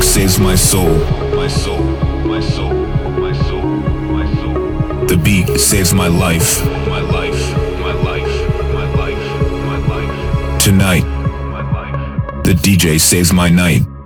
music saves my soul. My soul, my soul, my soul, my soul. The beat saves my life. My life, my life, my life, my life. Tonight, the DJ saves my night.